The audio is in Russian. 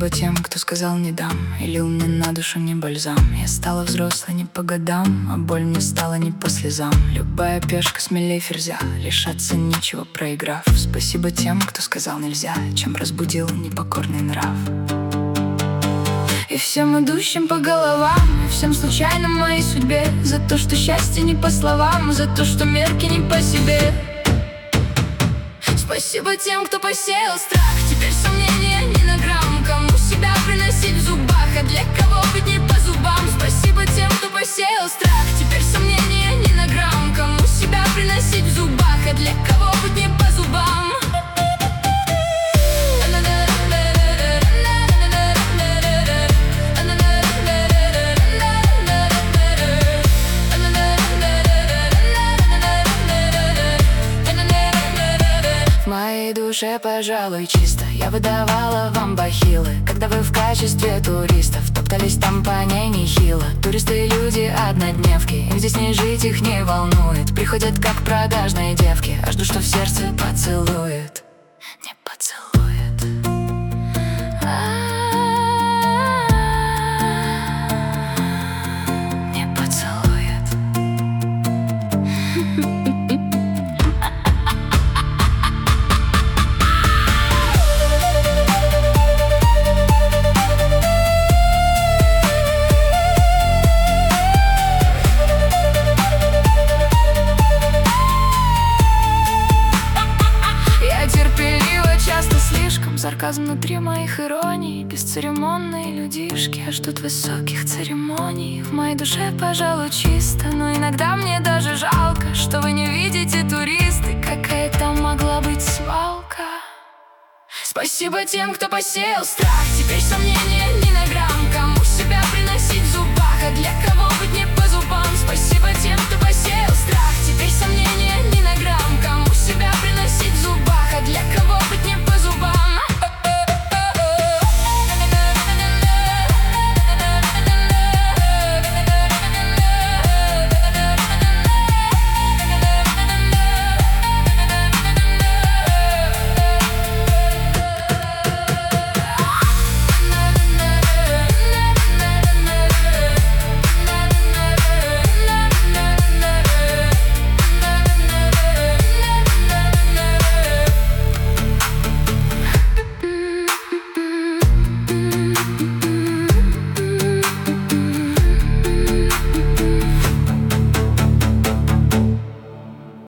Спасибо тем, кто сказал не дам, и лил мне на душу не бальзам. Я стала взрослой не по годам, а боль мне стала не по слезам. Любая пешка смелей ферзя, лишаться нечего, проиграв. Спасибо тем, кто сказал нельзя, чем разбудил непокорный нрав. И всем идущим по головам, и всем случайным в моей судьбе, за то, что счастье не по словам, за то, что мерки не по себе. Спасибо тем, кто посеял страх, теперь сомнения не на грамм. Кому себя приносить в зубах, а для кого быть не по зубам. Спасибо тем, кто посеял страх, теперь сомнения не на грамм. Кому себя приносить в зубах, а для кого быть не по зубам. В моей душе, пожалуй, чисто. Я выдавала вам бахилы, когда вы в качестве туристов топтались там по ней нехило. Туристы люди однодневки, им здесь не жить, их не волнует. Приходят как продажные девки, а жду, что в сердце поцелует. Не поцелует. Не поцелует. Сарказм внутри моих ироний, бесцеремонные людишки ждут высоких церемоний. В моей душе, пожалуй, чисто, но иногда мне даже жалко, что вы не видите, туристы, какая там могла быть свалка. Спасибо тем, кто посеял страх, теперь сомнения не на грамм. Кому себя приносить в зубах, а для кого быть не по зубам. Спасибо тем, кто посеял